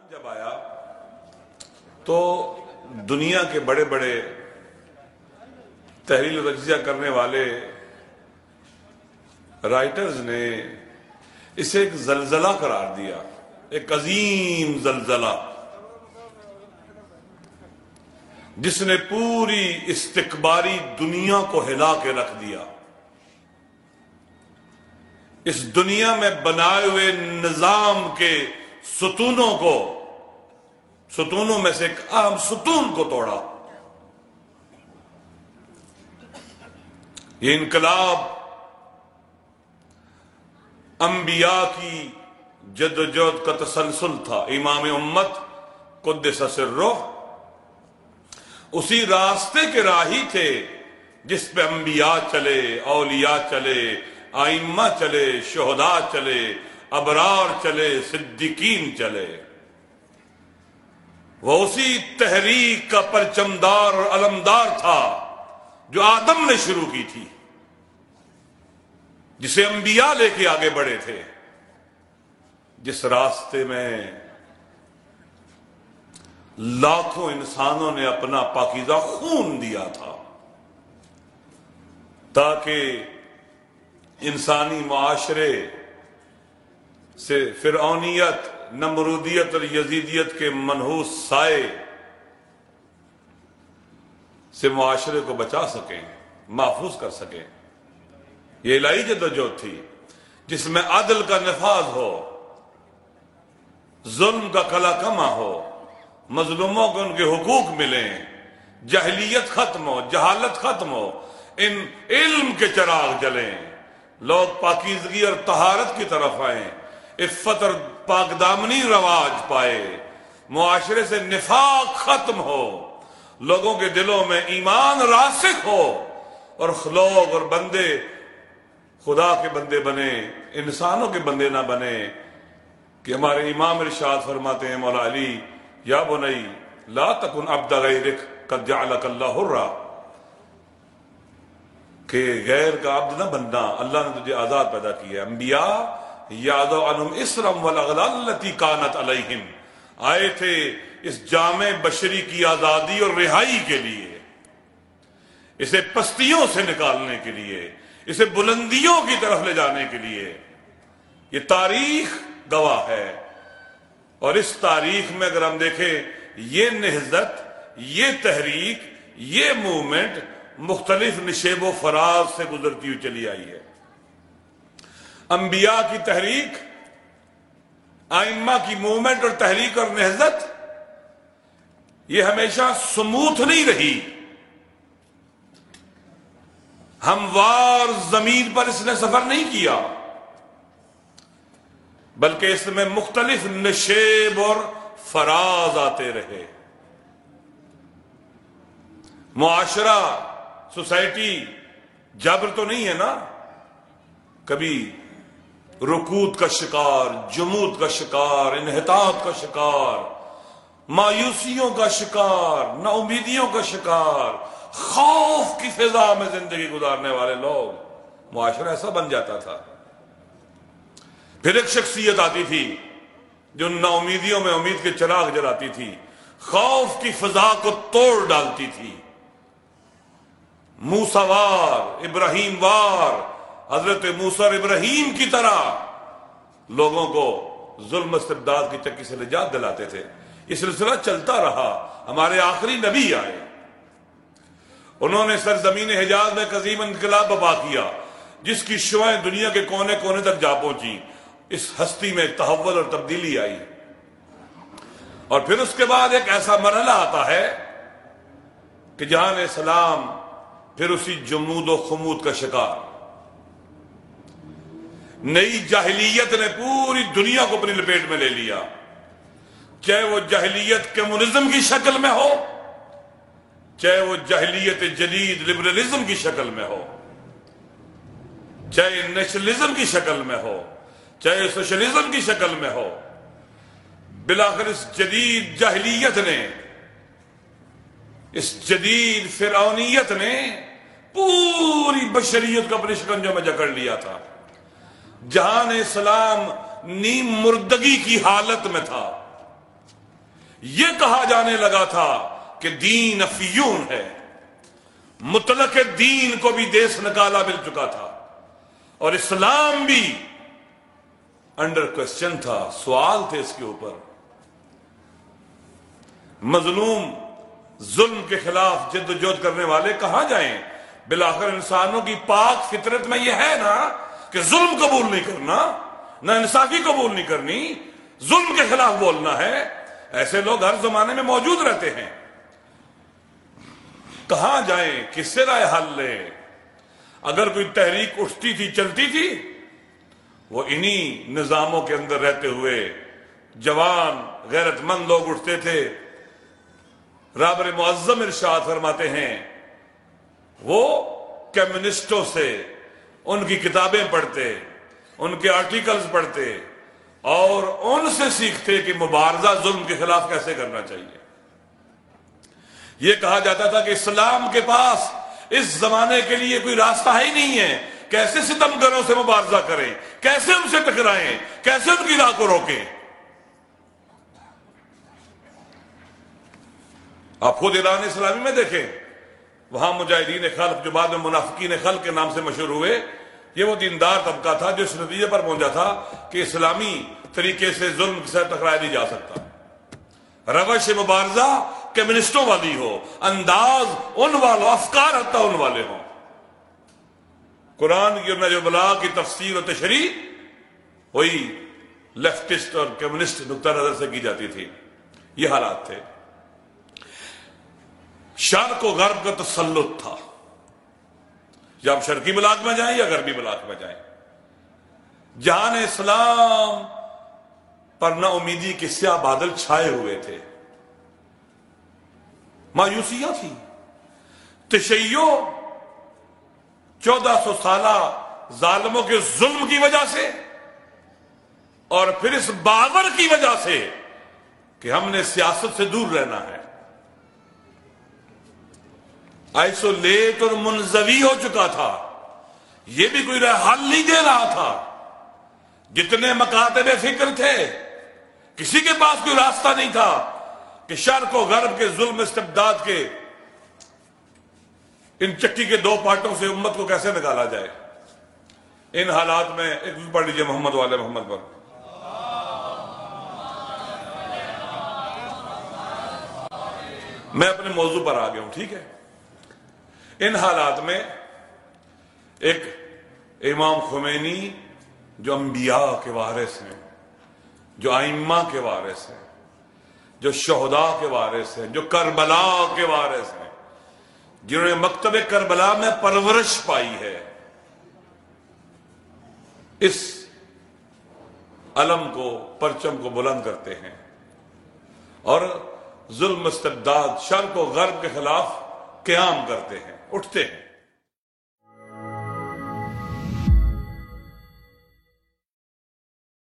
جب آیا تو دنیا کے بڑے بڑے تحلیل و تجزیہ کرنے والے رائٹرز نے اسے ایک زلزلہ قرار دیا، ایک عظیم زلزلہ جس نے پوری استکباری دنیا کو ہلا کے رکھ دیا۔ اس دنیا میں بنائے ہوئے نظام کے ستونوں میں سے ایک اہم ستون کو توڑا۔ یہ انقلاب انبیاء کی جدوجہد کا تسلسل تھا۔ امام امت قدس سرہ اسی راستے کے راہی تھے جس پہ انبیاء چلے، اولیاء چلے، ائمہ چلے، شہداء چلے، ابرار چلے، صدیقین چلے۔ وہ اسی تحریک کا پرچمدار اور علمدار تھا جو آدم نے شروع کی تھی، جسے انبیاء لے کے آگے بڑھے تھے، جس راستے میں لاکھوں انسانوں نے اپنا پاکیزہ خون دیا تھا تاکہ انسانی معاشرے سے فرعونیت، نمرودیت اور یزیدیت کے منحوس سائے سے معاشرے کو بچا سکیں، محفوظ کر سکیں۔ یہ الہی جدوجہد تھی جس میں عدل کا نفاذ ہو، ظلم کا کلا کما ہو، مظلوموں کو ان کے حقوق ملیں، جہلیت ختم ہو، جہالت ختم ہو، ان علم کے چراغ جلیں، لوگ پاکیزگی اور طہارت کی طرف آئیں، عفت اور پاک دامنی رواج پائے، معاشرے سے نفاق ختم ہو، لوگوں کے دلوں میں ایمان راسخ ہو، اور لوگ اور بندے خدا کے بندے بنے، انسانوں کے بندے نہ بنے۔ کہ ہمارے امام ارشاد فرماتے ہیں مولا علی، یا بنی لا تکن عبد غیرک قد جعلک اللہ حرا، کہ غیر کا عبد نہ بننا، اللہ نے تجھے آزاد پیدا کیا ہے۔ انبیاء یادو عنہم اسرم والاغلال التی کانت علیہم، آئے تھے اس جامع بشری کی آزادی اور رہائی کے لیے، اسے پستیوں سے نکالنے کے لیے، اسے بلندیوں کی طرف لے جانے کے لیے۔ یہ تاریخ گواہ ہے، اور اس تاریخ میں اگر ہم دیکھیں یہ نہضت، یہ تحریک، یہ موومنٹ مختلف نشیب و فراز سے گزرتی ہوئی چلی آئی ہے۔ انبیاء کی تحریک، ائمہ کی موومنٹ اور تحریک اور نہضت یہ ہمیشہ سموتھ نہیں رہی، ہموار زمین پر اس نے سفر نہیں کیا، بلکہ اس میں مختلف نشیب اور فراز آتے رہے۔ معاشرہ، سوسائٹی جبر تو نہیں ہے نا، کبھی رکود کا شکار، جمود کا شکار، انحطاط کا شکار، مایوسیوں کا شکار، نا امیدیوں کا شکار، خوف کی فضا میں زندگی گزارنے والے لوگ، معاشرہ ایسا بن جاتا تھا۔ پھر ایک شخصیت آتی تھی جو نا امیدیوں میں امید کے چراغ جلاتی تھی، خوف کی فضا کو توڑ ڈالتی تھی، موسیٰ وار، ابراہیم وار، حضرت موسیٰ اور ابراہیم کی طرح لوگوں کو ظلم استبداد کی چکی سے نجات دلاتے تھے۔ یہ سلسلہ چلتا رہا، ہمارے آخری نبی آئے، انہوں نے سرزمین حجاز میں ایک عظیم انقلاب برپا کیا جس کی شعاعیں دنیا کے کونے کونے تک جا پہنچی۔ اس ہستی میں تحول اور تبدیلی آئی، اور پھر اس کے بعد ایک ایسا مرحلہ آتا ہے کہ جہاں اسلام پھر اسی جمود و خمود کا شکار۔ نئی جاہلیت نے پوری دنیا کو اپنی لپیٹ میں لے لیا، چاہے وہ جاہلیت کمیونزم کی شکل میں ہو، چاہے وہ جاہلیت جدید لبرلزم کی شکل میں ہو، چاہے نیشنلزم کی شکل میں ہو، چاہے سوشلزم کی شکل میں ہو۔ بالآخر اس جدید جاہلیت نے، اس جدید فرعونیت نے پوری بشریت کو اپنے شکنجوں میں جکڑ لیا تھا۔ جہان اسلام نیم مردگی کی حالت میں تھا، یہ کہا جانے لگا تھا کہ دین افیون ہے، مطلق دین کو بھی دیس نکالا مل چکا تھا، اور اسلام بھی انڈر کوسچن تھا، سوال تھے اس کے اوپر۔ مظلوم ظلم کے خلاف جد و جہد کرنے والے کہاں جائیں؟ بالآخر انسانوں کی پاک فطرت میں یہ ہے نا کہ ظلم قبول نہیں کرنا، نہ انصافی قبول نہیں کرنی، ظلم کے خلاف بولنا ہے۔ ایسے لوگ ہر زمانے میں موجود رہتے ہیں، کہاں جائیں، کس سے رائے حل لیں؟ اگر کوئی تحریک اٹھتی تھی، چلتی تھی، وہ انہی نظاموں کے اندر رہتے ہوئے جوان غیرت مند لوگ اٹھتے تھے۔ رابر معظم ارشاد فرماتے ہیں وہ کمیونسٹوں سے ان کی کتابیں پڑھتے، ان کے آرٹیکلز پڑھتے اور ان سے سیکھتے کہ مبارزہ ظلم کے خلاف کیسے کرنا چاہیے۔ یہ کہا جاتا تھا کہ اسلام کے پاس اس زمانے کے لیے کوئی راستہ ہی نہیں ہے، کیسے ستمگروں سے مبارزہ کریں، کیسے ان سے ٹکرائیں، کیسے ان کی راہ کو روکیں۔ آپ خود ایران اسلامی میں دیکھیں، وہاں مجاہدین خلق جو بعد میں منافقین خلق کے نام سے مشہور ہوئے، یہ وہ دیندار طبقہ تھا جو اس نتیجے پر پہنچا تھا کہ اسلامی طریقے سے ظلم سے ٹکرایا نہیں جا سکتا۔ روش مبارزہ کمیونسٹوں والی ہو، انداز ان والوں، افکار حتی ان والے ہوں۔ قرآن کی اور نہج البلاغہ کی تفسیر و تشریح وہی لیفٹسٹ اور کمیونسٹ نقطہ نظر سے کی جاتی تھی۔ یہ حالات تھے۔ شرق و غرب کا تسلط تھا، یا آپ شرقی بلاک میں جائیں یا غربی بلاک میں جائیں، جہان اسلام پر نا امیدی کے سیاہ بادل چھائے ہوئے تھے، مایوسیاں تھی، تشیع 1400 سالہ ظالموں کے ظلم کی وجہ سے، اور پھر اس باور کی وجہ سے کہ ہم نے سیاست سے دور رہنا ہے، آئسولیٹ اور منزوی ہو چکا تھا۔ یہ بھی کوئی حل نہیں دے رہا تھا۔ جتنے مکاتب فکر تھے، کسی کے پاس کوئی راستہ نہیں تھا کہ شرق و غرب کے ظلم استبداد کے ان چکی کے دو پارٹوں سے امت کو کیسے نکالا جائے۔ ان حالات میں ایک پڑھ لیجیے محمد والے محمد پر۔ میں اپنے موضوع پر آ گیا ہوں، ٹھیک ہے۔ ان حالات میں ایک امام خمینی جو انبیاء کے وارث ہیں، جو ائمہ کے وارث ہیں، جو شہداء کے وارث ہیں، جو کربلا کے وارث ہیں، جنہوں نے مکتب کربلا میں پرورش پائی ہے، اس علم کو، پرچم کو بلند کرتے ہیں اور ظلم استبداد، شرق و غرب کے خلاف قیام کرتے ہیں، اٹھتے ہیں۔